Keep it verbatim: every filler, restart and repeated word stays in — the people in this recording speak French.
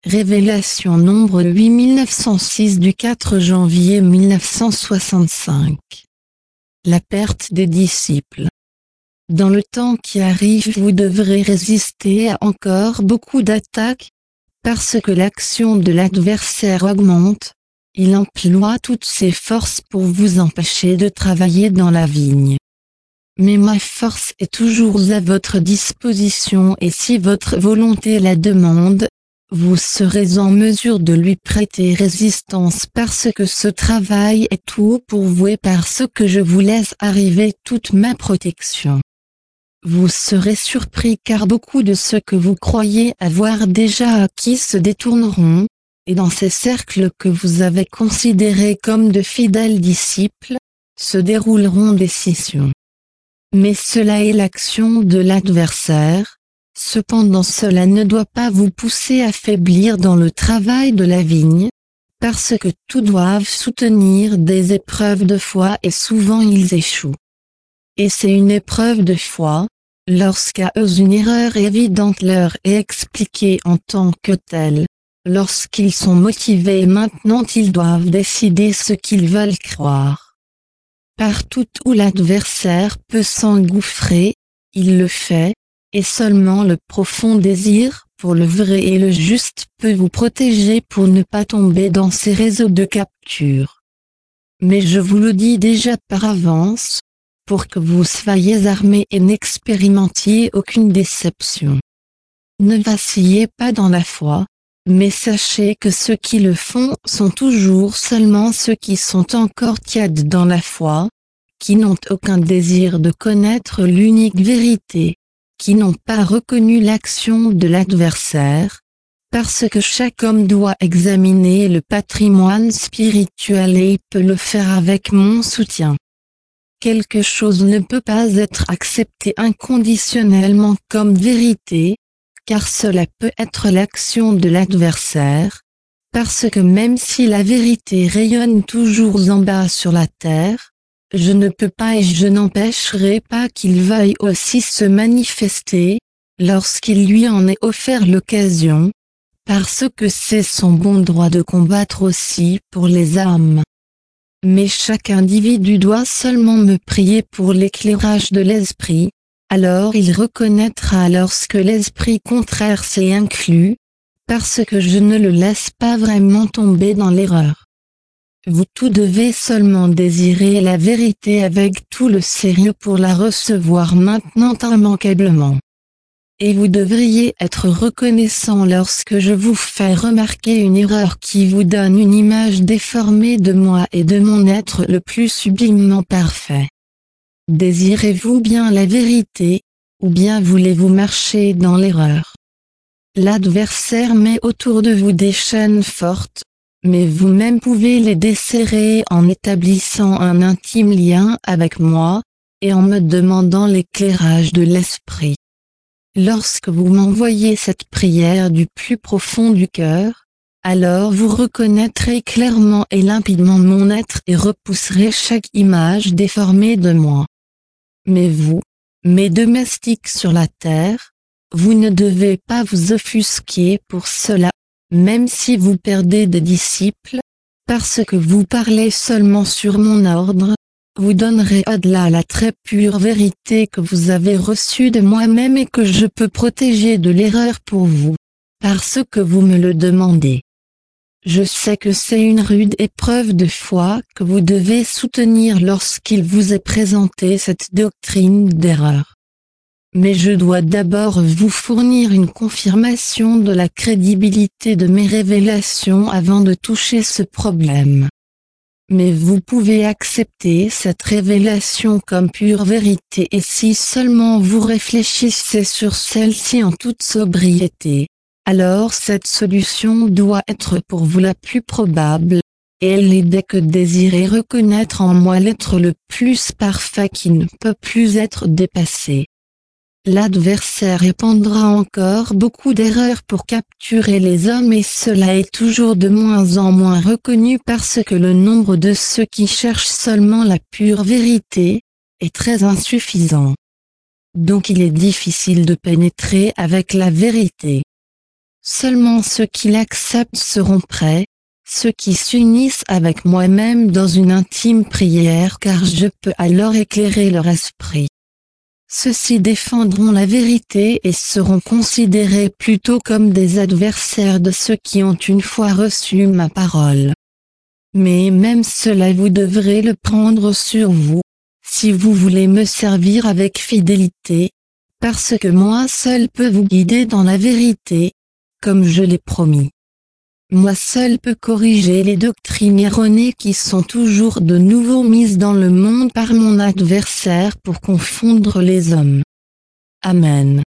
Révélation nombre huit mille neuf cent six du quatre janvier mille neuf cent soixante-cinq. La perte des disciples. Dans le temps qui arrive, vous devrez résister à encore beaucoup d'attaques, parce que l'action de l'adversaire augmente. Il emploie toutes ses forces pour vous empêcher de travailler dans la vigne. Mais ma force est toujours à votre disposition et si votre volonté la demande, vous serez en mesure de lui prêter résistance parce que ce travail est tout pour vous et parce que je vous laisse arriver toute ma protection. Vous serez surpris car beaucoup de ceux que vous croyez avoir déjà acquis se détourneront, et dans ces cercles que vous avez considérés comme de fidèles disciples, se dérouleront des scissions. Mais cela est l'action de l'adversaire. Cependant cela ne doit pas vous pousser à faiblir dans le travail de la vigne, parce que tous doivent soutenir des épreuves de foi et souvent ils échouent. Et c'est une épreuve de foi, lorsqu'à eux une erreur évidente leur est expliquée en tant que telle, lorsqu'ils sont motivés et maintenant ils doivent décider ce qu'ils veulent croire. Partout où l'adversaire peut s'engouffrer, il le fait, et seulement le profond désir pour le vrai et le juste peut vous protéger pour ne pas tomber dans ces réseaux de capture. Mais je vous le dis déjà par avance, pour que vous soyez armés et n'expérimentiez aucune déception. Ne vacillez pas dans la foi, mais sachez que ceux qui le font sont toujours seulement ceux qui sont encore tièdes dans la foi, qui n'ont aucun désir de connaître l'unique vérité, qui n'ont pas reconnu l'action de l'adversaire, parce que chaque homme doit examiner le patrimoine spirituel et il peut le faire avec mon soutien. Quelque chose ne peut pas être accepté inconditionnellement comme vérité, car cela peut être l'action de l'adversaire, parce que même si la vérité rayonne toujours en bas sur la terre, je ne peux pas et je n'empêcherai pas qu'il veuille aussi se manifester, lorsqu'il lui en est offert l'occasion, parce que c'est son bon droit de combattre aussi pour les âmes. Mais chaque individu doit seulement me prier pour l'éclairage de l'esprit, alors il reconnaîtra lorsque l'esprit contraire s'est inclus, parce que je ne le laisse pas vraiment tomber dans l'erreur. Vous tous devez seulement désirer la vérité avec tout le sérieux pour la recevoir maintenant immanquablement. Et vous devriez être reconnaissant lorsque je vous fais remarquer une erreur qui vous donne une image déformée de moi et de mon être le plus sublimement parfait. Désirez-vous bien la vérité, ou bien voulez-vous marcher dans l'erreur? L'adversaire met autour de vous des chaînes fortes, mais vous-même pouvez les desserrer en établissant un intime lien avec moi, et en me demandant l'éclairage de l'esprit. Lorsque vous m'envoyez cette prière du plus profond du cœur, alors vous reconnaîtrez clairement et limpidement mon être et repousserez chaque image déformée de moi. Mais vous, mes domestiques sur la terre, vous ne devez pas vous offusquer pour cela, même si vous perdez des disciples, parce que vous parlez seulement sur mon ordre, vous donnerez au-delà la très pure vérité que vous avez reçue de moi-même et que je peux protéger de l'erreur pour vous, parce que vous me le demandez. Je sais que c'est une rude épreuve de foi que vous devez soutenir lorsqu'il vous est présenté cette doctrine d'erreur. Mais je dois d'abord vous fournir une confirmation de la crédibilité de mes révélations avant de toucher ce problème. Mais vous pouvez accepter cette révélation comme pure vérité et si seulement vous réfléchissez sur celle-ci en toute sobriété, alors cette solution doit être pour vous la plus probable, et elle est dès que désirez reconnaître en moi l'être le plus parfait qui ne peut plus être dépassé. L'adversaire répandra encore beaucoup d'erreurs pour capturer les hommes et cela est toujours de moins en moins reconnu parce que le nombre de ceux qui cherchent seulement la pure vérité est très insuffisant. Donc il est difficile de pénétrer avec la vérité. Seulement ceux qui l'acceptent seront prêts, ceux qui s'unissent avec moi-même dans une intime prière car je peux alors éclairer leur esprit. Ceux-ci défendront la vérité et seront considérés plutôt comme des adversaires de ceux qui ont une fois reçu ma parole. Mais même cela vous devrez le prendre sur vous, si vous voulez me servir avec fidélité, parce que moi seul peux vous guider dans la vérité, comme je l'ai promis. Moi seul peux corriger les doctrines erronées qui sont toujours de nouveau mises dans le monde par mon adversaire pour confondre les hommes. Amen.